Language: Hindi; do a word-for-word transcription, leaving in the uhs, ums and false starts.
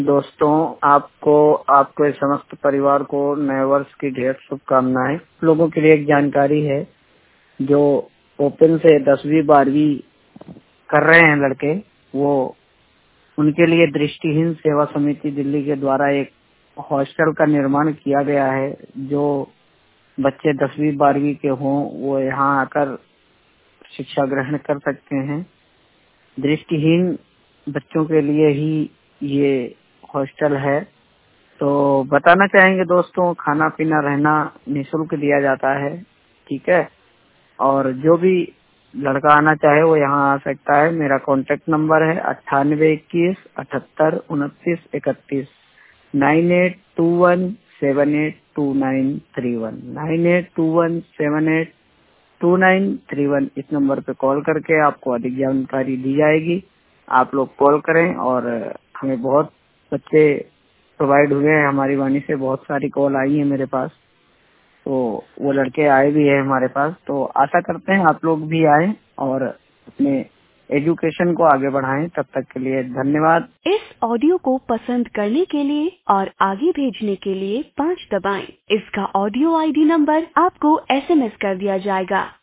दोस्तों, आपको आपके समस्त परिवार को नए वर्ष की ढेर शुभकामनाएं। लोगों के लिए एक जानकारी है, जो ओपन से दसवीं बारहवीं कर रहे हैं लड़के, वो उनके लिए दृष्टिहीन सेवा समिति दिल्ली के द्वारा एक हॉस्टल का निर्माण किया गया है। जो बच्चे दसवीं बारहवीं के हों वो यहाँ आकर शिक्षा ग्रहण कर सकते हैं। दृष्टिहीन बच्चों के लिए ही ये हॉस्टल है। तो बताना चाहेंगे दोस्तों, खाना पीना रहना निःशुल्क दिया जाता है, ठीक है। और जो भी लड़का आना चाहे वो यहाँ आ सकता है। मेरा कॉन्टेक्ट नंबर है अट्ठानवे इक्कीस अठहत्तर उनतीस इकतीस, nine eight two one seven eight two nine three one, nine eight two one seven eight two nine three one. इस नंबर पे कॉल करके आपको अधिक जानकारी दी जाएगी। आप लोग कॉल करें। और हमें बहुत बच्चे प्रोवाइड हुए हैं, हमारी वाणी से बहुत सारी कॉल आई है मेरे पास, तो वो लड़के आए भी हैं हमारे पास। तो आशा करते हैं आप लोग भी आए और अपने एजुकेशन को आगे बढ़ाएं। तब तक के लिए धन्यवाद। इस ऑडियो को पसंद करने के लिए और आगे भेजने के लिए पाँच दबाएं। इसका ऑडियो आईडी नंबर आपको एसएमएस कर दिया जाएगा।